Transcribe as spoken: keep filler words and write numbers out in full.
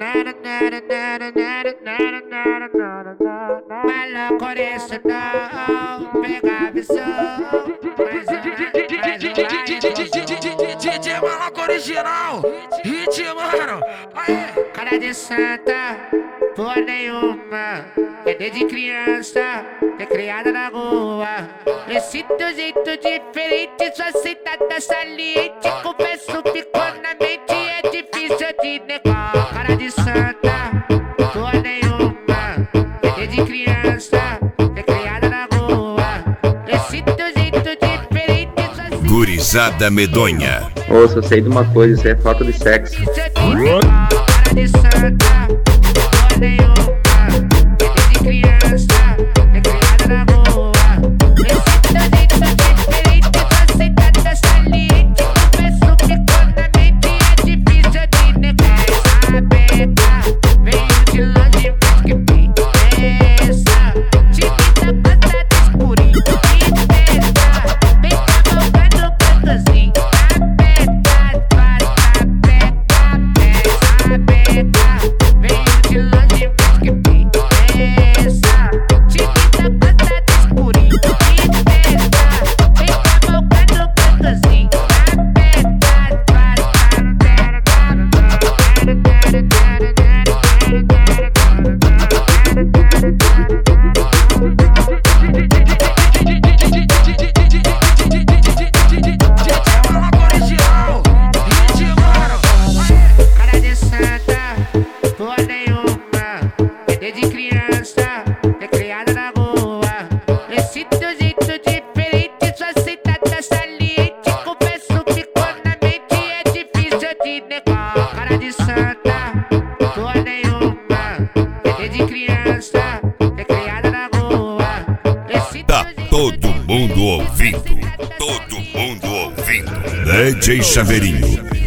Maluco isso não, pega a visão. Mais uma, mais uma. D J Maluco original, hit, mano. Aê. Cara de santa, por nenhuma. É desde criança, é criada na rua. Esse teu jeito diferente, sua sentada saliente. Confesso, ficou na mente, é difícil de negar. Cara de santa, por nenhuma. É desde criança, é criada na rua. Esse teu jeito diferente, sua sentada. Gurizada medonha. Ô, só sei de uma coisa, isso é falta de sexo. Cara de santa, por nenhuma. É desde criança, é criada na rua. Esse teu jeito diferente, sua sentada saliente. Confesso, ficou na mente, é difícil de negar. Essa beca veio de longe, mas que pensa. Chiquita passada escurinho de festa. Vem cavalgando no cantozinho da beca. Faz a beca, essa beca veio de longe, mas que pensa. Chiquita passada escurinho de festa. Vem cavalgando no cantozinho da beca. Faz cara de santa, por nenhuma. É desde criança, é criada na rua. Esse teu jeito diferente, sua sentada saliente. Confesso, ficou na mente, é difícil de negar. Cara de santa, por nenhuma. É desde criança, é criada na rua. Esse Tá teu jeito todo diferente, mundo ouvindo. sua sentada Todo saliente. mundo ouvindo. D J Chaveirinho.